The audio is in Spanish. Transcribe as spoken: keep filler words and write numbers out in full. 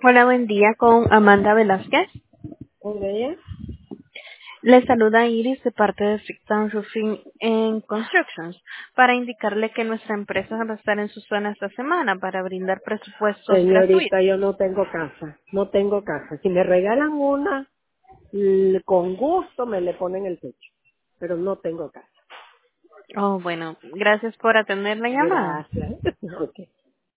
Hola, buen día con Amanda Velázquez. ¿Con ella? Le saluda Iris de parte de Six Sound Roofing and Constructions para indicarle que nuestra empresa va a estar en su zona esta semana para brindar presupuestos gratuitos. Señorita, yo no tengo casa, no tengo casa. Si me regalan una, l- con gusto me le ponen el techo, pero no tengo casa. Oh, bueno, gracias por atender la llamada. Gracias. Ok.